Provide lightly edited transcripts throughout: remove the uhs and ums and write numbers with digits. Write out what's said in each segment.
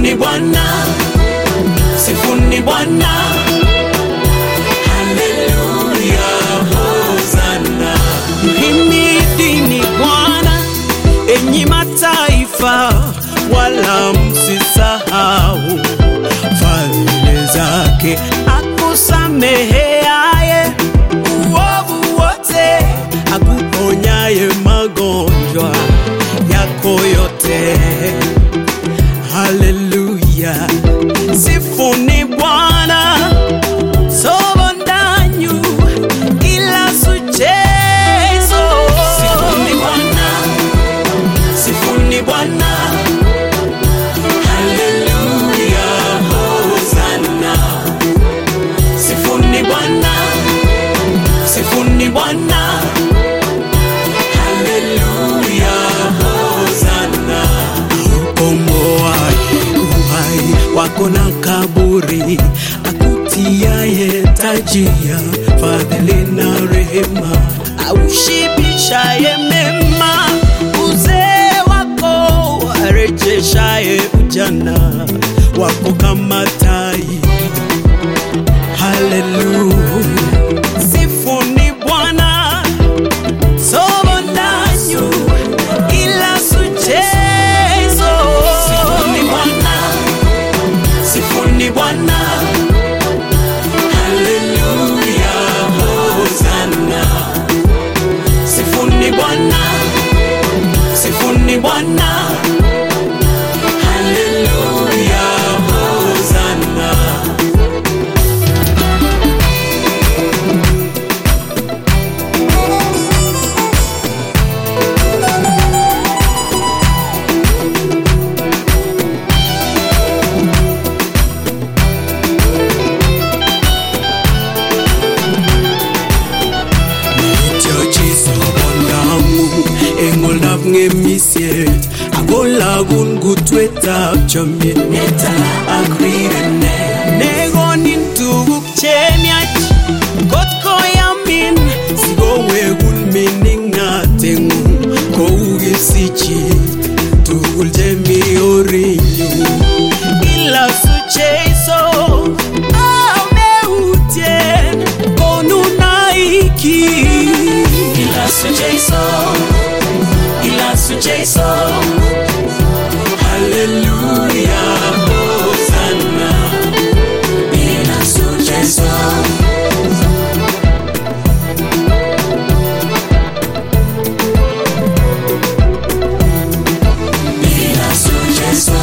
Sifuni Bwana, sifuni Bwana. Haleluya, hosana. Himidini Bwana, enyi mataifa, wala msisahau fadhili zake. Akusameheaye uovu wote, akuponyaye magonjwa yako yote. Haleluya, sifuni Bwana, sobandanyu ila suchezo. Sifuni Bwana, sifuni Bwana. Haleluya, hosana. Sifuni Bwana, sifuni Bwana. Haleluya, hosana. Ukomboaye uhai wako na kaburi, akutiaye taji ya fadhili na rehema, aushibishaye mema uzee wako, arejeshaye ujana wako kama tai. Haleluya, sifuni Bwana, sobandanyu ila suchezo. Sifuni Bwana, sifuni Bwana. Haleluya, hosana. Sifuni Bwana, sifuni Bwana. Haleluya, hosana. Engolap ng'emisiet akolagun kutwetab chomyet Neta agrirene nekonin tuguk chemiach kot koyamin sikowekun mining'ateng'ung kou kisichit tugul chemi orinyu. Ilasu Jesu ameutien konunaiki. Ilasu Jesu, ilasu Jesu. Haleluya, hosana. Ilasu Jesu. Ilasu Jesu.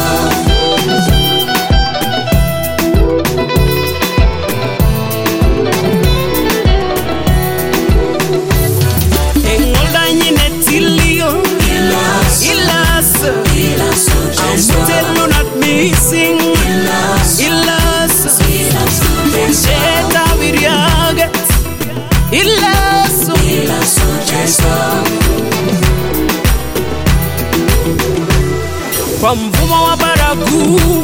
Missing Ilas Sheta Viriaget Ilas Jesu. Kwa mvumo wa baragumu